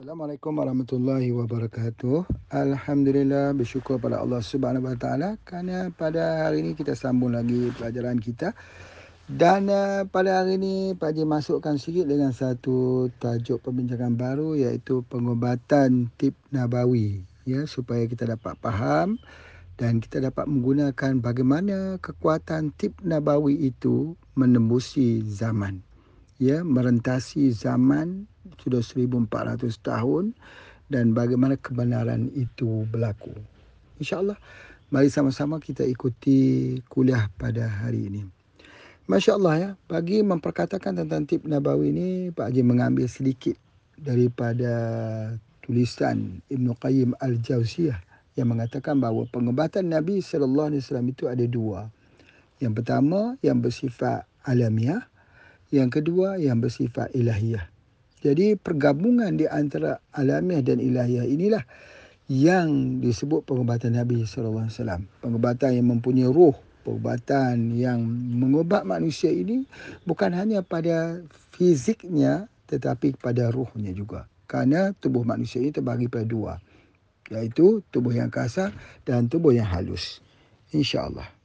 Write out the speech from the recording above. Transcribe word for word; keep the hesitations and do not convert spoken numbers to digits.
Assalamualaikum warahmatullahi wabarakatuh. Alhamdulillah, bersyukur pada Allah Subhanahu Wa Taala kerana pada hari ini kita sambung lagi pelajaran kita. Dan uh, pada hari ini Pak Haji masukkan sikit dengan satu tajuk perbincangan baru, iaitu pengobatan tib nabawi, ya, supaya kita dapat faham dan kita dapat menggunakan bagaimana kekuatan tib nabawi itu menembusi zaman, ya, merentasi zaman sudah seribu empat ratus tahun, dan bagaimana kebenaran itu berlaku. InsyaAllah, mari sama-sama kita ikuti kuliah pada hari ini. Masya Allah, ya, bagi memperkatakan tentang tib nabawi ini, Pak Haji mengambil sedikit daripada tulisan Ibn Qayyim Al-Jauziyah yang mengatakan bahawa pengobatan Nabi sallallahu alaihi wasallam itu ada dua. Yang pertama yang bersifat alamiah, yang kedua yang bersifat ilahiyah. Jadi pergabungan di antara alamiah dan ilahiyah inilah yang disebut pengobatan Nabi sallallahu alaihi wasallam. Pengobatan yang mempunyai ruh, pengobatan yang mengobat manusia ini bukan hanya pada fiziknya tetapi pada ruhnya juga. Kerana tubuh manusia ini terbagi pada dua, iaitu tubuh yang kasar dan tubuh yang halus. InsyaAllah.